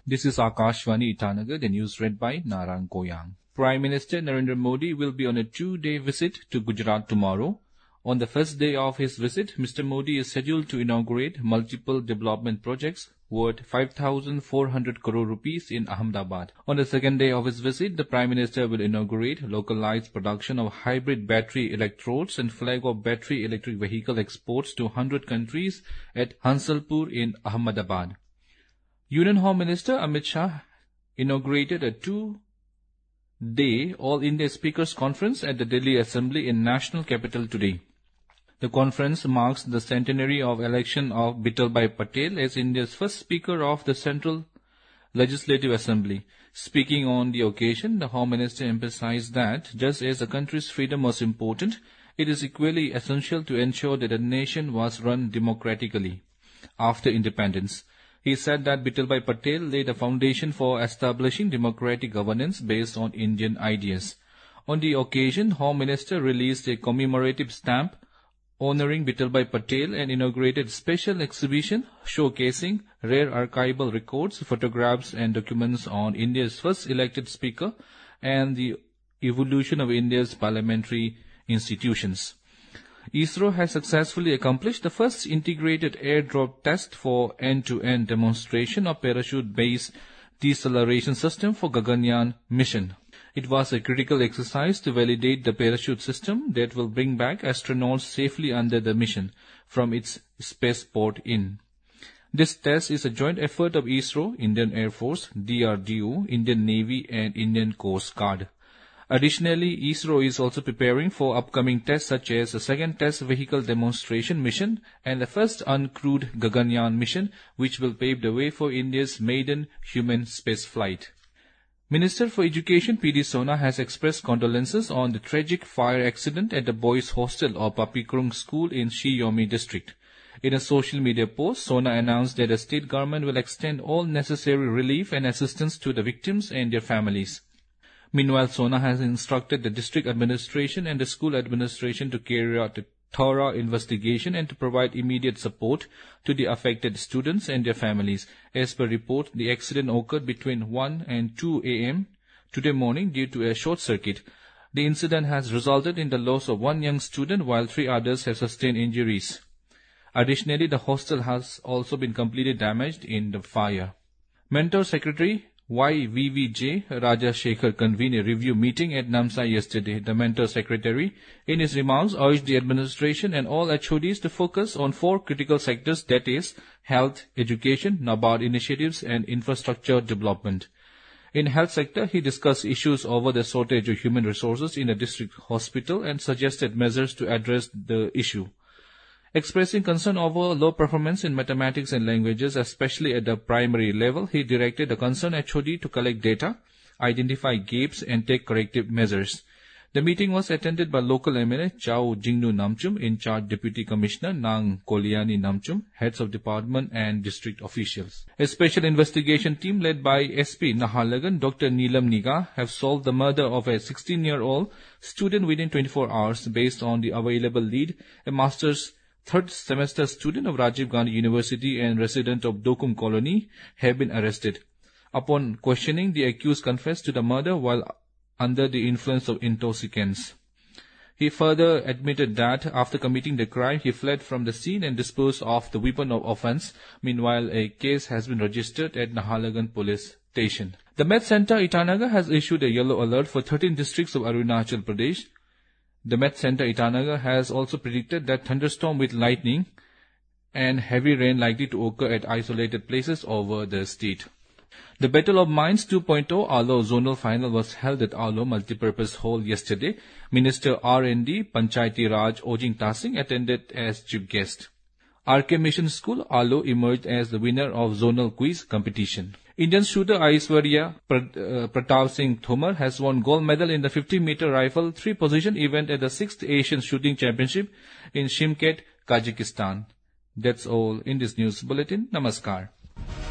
This is Akashvani Itanagar, the news read by Narang Koyang. Prime Minister Narendra Modi will be on a 2-day visit to Gujarat tomorrow. On the first day of his visit, Mr. Modi is scheduled to inaugurate multiple development projects worth 5,400 crore rupees in Ahmedabad. On the second day of his visit, the Prime Minister will inaugurate localized production of hybrid battery electrodes and flag of battery electric vehicle exports to 100 countries at Hansalpur in Ahmedabad. Union Home Minister Amit Shah inaugurated a 2-day All India Speakers Conference at the Delhi Assembly in National Capital today. The conference marks the centenary of election of Vittalbhai Patel as India's first Speaker of the Central Legislative Assembly. Speaking on the occasion, the Home Minister emphasized that just as the country's freedom was important, it is equally essential to ensure that the nation was run democratically after independence. He said that Vittalbhai Patel laid a foundation for establishing democratic governance based on Indian ideas. On the occasion, Home Minister released a commemorative stamp honoring Vittalbhai Patel and inaugurated a special exhibition showcasing rare archival records, photographs and documents on India's first elected Speaker and the evolution of India's parliamentary institutions. ISRO has successfully accomplished the first integrated airdrop test for end-to-end demonstration of parachute-based deceleration system for Gaganyaan mission. It was a critical exercise to validate the parachute system that will bring back astronauts safely under the mission from its spaceport in. This test is a joint effort of ISRO, Indian Air Force, DRDO, Indian Navy and Indian Coast Guard. Additionally, ISRO is also preparing for upcoming tests such as the second test vehicle demonstration mission and the first uncrewed Gaganyaan mission, which will pave the way for India's maiden human spaceflight. Minister for Education P.D. Sona has expressed condolences on the tragic fire accident at the boys' hostel of Papikrung School in Shiyomi district. In a social media post, Sona announced that the state government will extend all necessary relief and assistance to the victims and their families. Meanwhile, Sona has instructed the district administration and the school administration to carry out a thorough investigation and to provide immediate support to the affected students and their families. As per report, the accident occurred between 1 and 2 a.m. today morning due to a short circuit. The incident has resulted in the loss of one young student while 3 others have sustained injuries. Additionally, the hostel has also been completely damaged in the fire. Mentor Secretary YVVJ Raja Shekhar convened a review meeting at Namsai yesterday. The Mentor Secretary, in his remarks, urged the administration and all HODs to focus on 4 critical sectors, that is, health, education, NABARD initiatives and infrastructure development. In health sector, he discussed issues over the shortage of human resources in a district hospital and suggested measures to address the issue. Expressing concern over low performance in mathematics and languages, especially at the primary level, he directed the concerned HOD to collect data, identify gaps and take corrective measures. The meeting was attended by local MLA Chao Jingnu Namchum, in charge Deputy Commissioner Nang Koliani Namchum, heads of department and district officials. A special investigation team led by SP Naharlagan Dr. Neelam Niga have solved the murder of a 16-year-old student within 24 hours based on the available lead. A master's 3rd semester student of Rajiv Gandhi University and resident of Dokum Colony have been arrested. Upon questioning, the accused confessed to the murder while under the influence of intoxicants. He further admitted that after committing the crime, he fled from the scene and disposed of the weapon of offence. Meanwhile, a case has been registered at Naharlagan Police Station. The Met Center Itanagar has issued a yellow alert for 13 districts of Arunachal Pradesh. The Met Center Itanagar has also predicted that thunderstorm with lightning and heavy rain likely to occur at isolated places over the state. The Battle of Minds 2.0 Alo Zonal Final was held at Alo Multipurpose Hall yesterday. Minister R&D Panchayati Raj Ojing Tasing attended as chief guest. RK Mission School Alo emerged as the winner of zonal quiz competition. Indian shooter Aishwarya Pratap Singh Thomar has won gold medal in the 50-meter rifle 3-position event at the 6th Asian Shooting Championship in Shimket, Kazakhstan. That's all in this news bulletin. Namaskar.